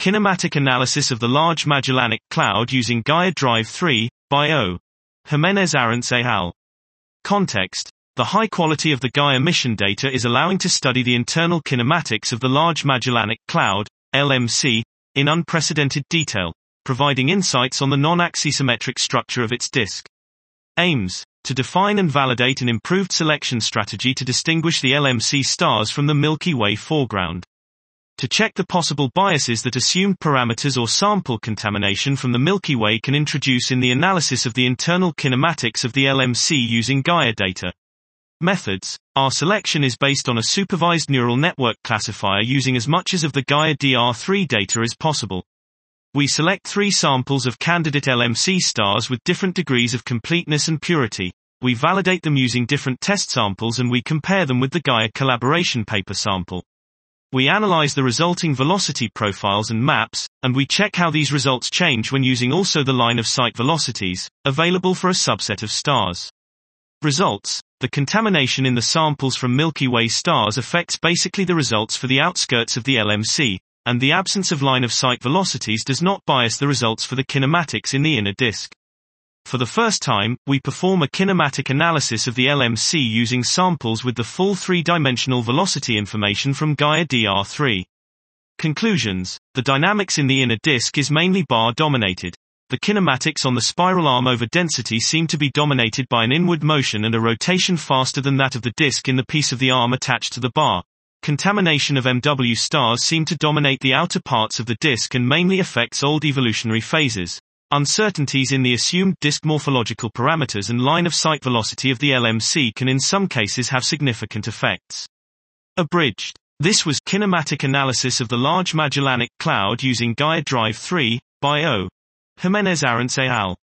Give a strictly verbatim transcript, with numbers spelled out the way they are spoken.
Kinematic Analysis of the Large Magellanic Cloud using Gaia Drive three, by O. Jimenez-Arantz et al. Context: the high quality of the Gaia mission data is allowing to study the internal kinematics of the Large Magellanic Cloud, L M C, in unprecedented detail, providing insights on the non-axisymmetric structure of its disk. Aims: to define and validate an improved selection strategy to distinguish the L M C stars from the Milky Way foreground. To check the possible biases that assumed parameters or sample contamination from the Milky Way can introduce in the analysis of the internal kinematics of the L M C using Gaia data. Methods: our selection is based on a supervised neural network classifier using as much as of the Gaia D R three data as possible. We select three samples of candidate L M C stars with different degrees of completeness and purity. We validate them using different test samples and we compare them with the Gaia collaboration paper sample. We analyze the resulting velocity profiles and maps, and we check how these results change when using also the line of sight velocities, available for a subset of stars. Results: the contamination in the samples from Milky Way stars affects basically the results for the outskirts of the L M C, and the absence of line of sight velocities does not bias the results for the kinematics in the inner disk. For the first time, we perform a kinematic analysis of the L M C using samples with the full three-dimensional velocity information from Gaia D R three. Conclusions: the dynamics in the inner disk is mainly bar-dominated. The kinematics on the spiral arm over density seem to be dominated by an inward motion and a rotation faster than that of the disk in the piece of the arm attached to the bar. Contamination of M W stars seem to dominate the outer parts of the disk and mainly affects old evolutionary phases. Uncertainties in the assumed disk morphological parameters and line of sight velocity of the L M C can in some cases have significant effects. Abridged. This was Kinematic Analysis of the Large Magellanic Cloud using Gaia Drive three, by O. Jimenez-Arantz et al.